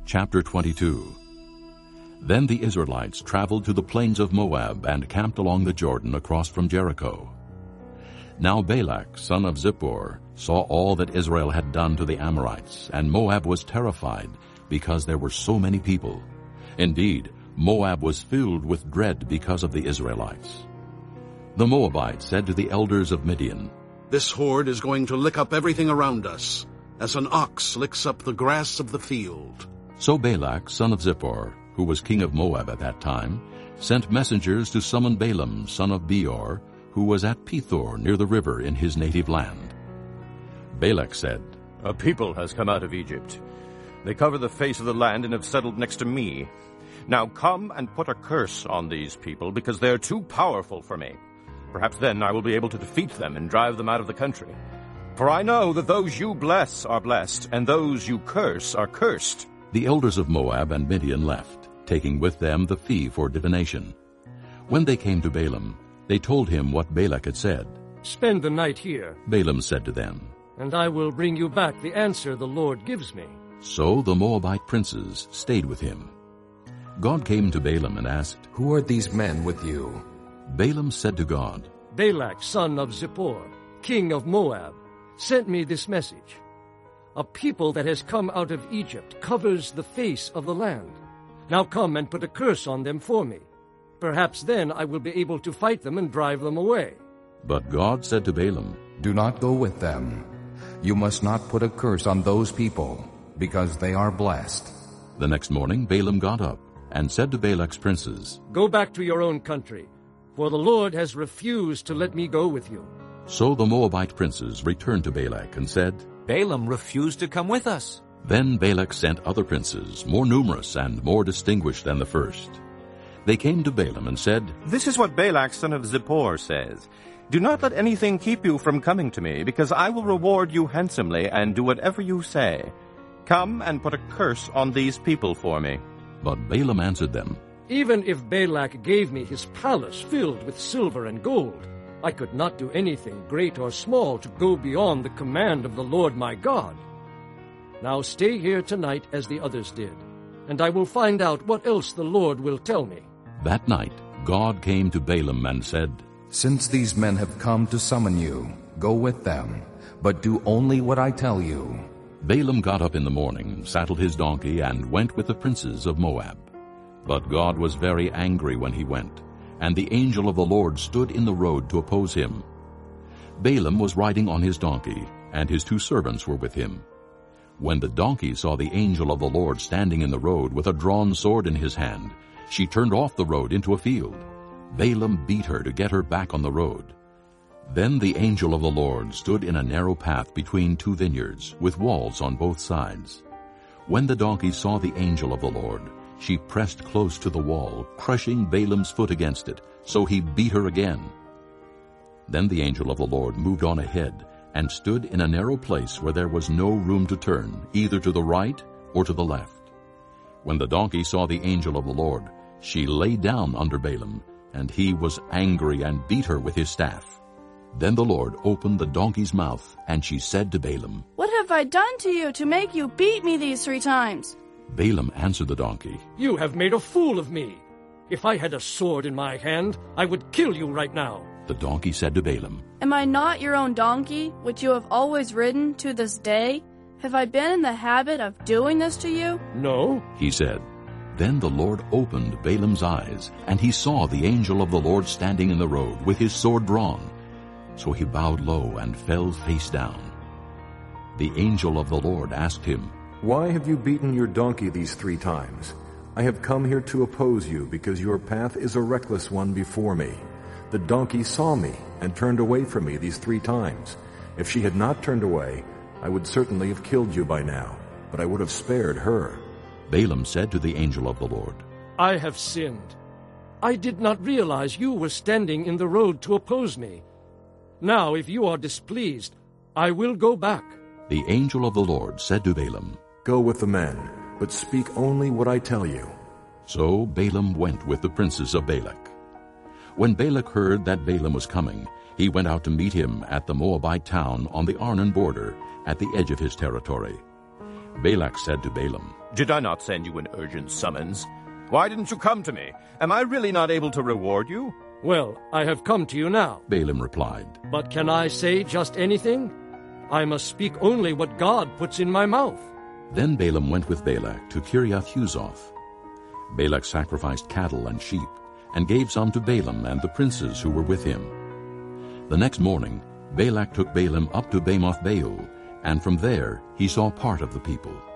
Chapter 22. Then the Israelites traveled to the plains of Moab and camped along the Jordan across from Jericho. Now Balak, son of Zippor, saw all that Israel had done to the Amorites, and Moab was terrified because there were so many people. Indeed, Moab was filled with dread because of the Israelites. The Moabites said to the elders of Midian, "This horde is going to lick up everything around us, as an ox licks up the grass of the field." So Balak, son of Zippor, who was king of Moab at that time, sent messengers to summon Balaam, son of Beor, who was at Pethor near the river in his native land. Balak said, "A people has come out of Egypt. They cover the face of the land and have settled next to me. Now come and put a curse on these people, because they are too powerful for me. Perhaps then I will be able to defeat them and drive them out of the country. For I know that those you bless are blessed, and those you curse are cursed." The elders of Moab and Midian left, taking with them the fee for divination. When they came to Balaam, they told him what Balak had said. "Spend the night here, Balaam said to them. and I will bring you back the answer the Lord gives me." So the Moabite princes stayed with him. God came to Balaam and asked, "Who are these men with you?" Balaam said to God, "Balak, son of Zippor, king of Moab, sent me this message. A people that has come out of Egypt covers the face of the land. Now come and put a curse on them for me. Perhaps then I will be able to fight them and drive them away." But God said to Balaam, "Do not go with them. You must not put a curse on those people, because they are blessed." The next morning Balaam got up and said to Balak's princes, "Go back to your own country, for the Lord has refused to let me go with you." So the Moabite princes returned to Balak and said, Balaam refused to come with us. Then Balak sent other princes, more numerous and more distinguished than the first. They came to Balaam and said, "This is what Balak, son of Zippor, says. Do not let anything keep you from coming to me, because I will reward you handsomely and do whatever you say. Come and put a curse on these people for me." But Balaam answered them, "Even if Balak gave me his palace filled with silver and gold, I could not do anything great or small to go beyond the command of the Lord my God. Now stay here tonight as the others did, and I will find out what else the Lord will tell me." That night God came to Balaam and said, "Since these men have come to summon you, go with them, but do only what I tell you." Balaam got up in the morning, saddled his donkey, and went with the princes of Moab. But God was very angry when he went, and the angel of the Lord stood in the road to oppose him. Balaam was riding on his donkey, and his 2 servants were with him. When the donkey saw the angel of the Lord standing in the road with a drawn sword in his hand, she turned off the road into a field. Balaam beat her to get her back on the road. Then the angel of the Lord stood in a narrow path between 2 vineyards, with walls on both sides. When the donkey saw the angel of the Lord, she pressed close to the wall, crushing Balaam's foot against it, so he beat her again. Then the angel of the Lord moved on ahead and stood in a narrow place where there was no room to turn, either to the right or to the left. When the donkey saw the angel of the Lord, she lay down under Balaam, and he was angry and beat her with his staff. Then the Lord opened the donkey's mouth, and she said to Balaam, "What have I done to you to make you beat me these 3 times?" Balaam answered the donkey, "You have made a fool of me. If I had a sword in my hand, I would kill you right now." The donkey said to Balaam, "Am I not your own donkey, which you have always ridden to this day? Have I been in the habit of doing this to you?" "No." he said. Then the Lord opened Balaam's eyes, and he saw the angel of the Lord standing in the road with his sword drawn. So he bowed low and fell face down. The angel of the Lord asked him, "Why have you beaten your donkey these 3 times? I have come here to oppose you, because your path is a reckless one before me. The donkey saw me and turned away from me these 3 times. If she had not turned away, I would certainly have killed you by now, but I would have spared her." Balaam said to the angel of the Lord, "I have sinned. I did not realize you were standing in the road to oppose me. Now, if you are displeased, I will go back." The angel of the Lord said to Balaam, "Go with the men, but speak only what I tell you." So Balaam went with the princes of Balak. When Balak heard that Balaam was coming, he went out to meet him at the Moabite town on the Arnon border, at the edge of his territory. Balak said to Balaam, Did I not send you an urgent summons? Why didn't you come to me? Am I really not able to reward you? Well, I have come to you now. Balaam replied. But can I say just anything? I must speak only what God puts in my mouth. Then Balaam went with Balak to Kiriath-Huzoth. Balak sacrificed cattle and sheep, and gave some to Balaam and the princes who were with him. The next morning Balak took Balaam up to Bamoth-Baal, and from there he saw part of the people.